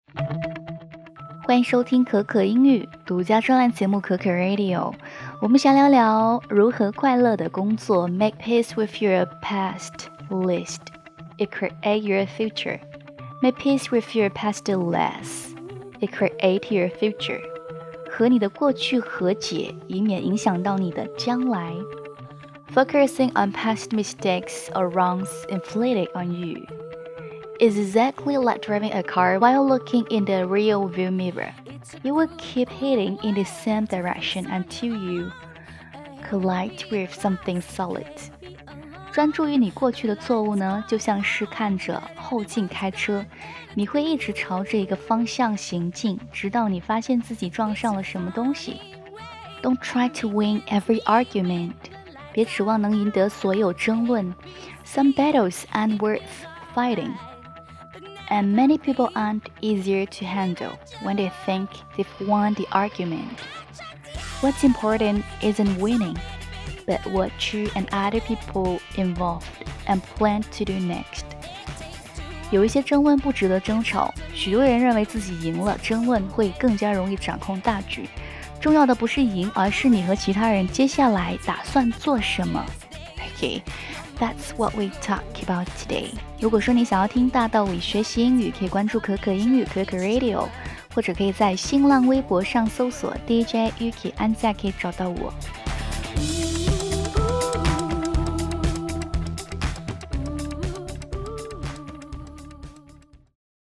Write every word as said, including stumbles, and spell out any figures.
欢迎收听可可英语独家专栏节目可可 Radio， 我们想聊聊如何快乐的工作 Make peace with your past list It create your future Make peace with your past list It create your future 和你的过去和解，以免影响到你的将来。Focusing on past mistakes or wrongs inflicted on you is exactly like driving a car while looking in the rear view mirror. You will keep heading in the same direction until you collide with something solid. 专注于你过去的错误呢，就像是看着后镜开车，你会一直朝着一个方向行进，直到你发现自己撞上了什么东西。Don't try to win every argument. 别指望能赢得所有争论。Some battles aren't worth fighting.And many people aren't easier to handle when they think they've won the argument. What's important isn't winning, but what you and other people involved and plan to do next. 有一些争论不值得争吵，许多人认为自己赢了，争论会更加容易掌控大局。重要的不是赢，而是你和其他人接下来打算做什么。Okay.That's what we talk about today. 如果说你想要听大道理学习英语，可以关注可可英语可可 Radio， 或者可以在新浪微博上搜索 D J Yuki 安在可以找到我。